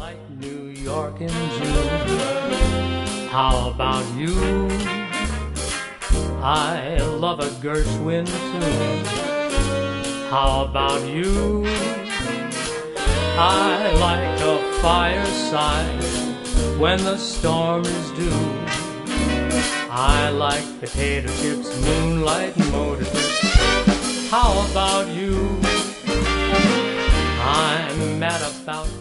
like New York in June. How about you? I love a Gershwin tune. How about you? I like a fireside when the storm is due. I like potato chips, moonlight, motor trips. How about you? I'm mad about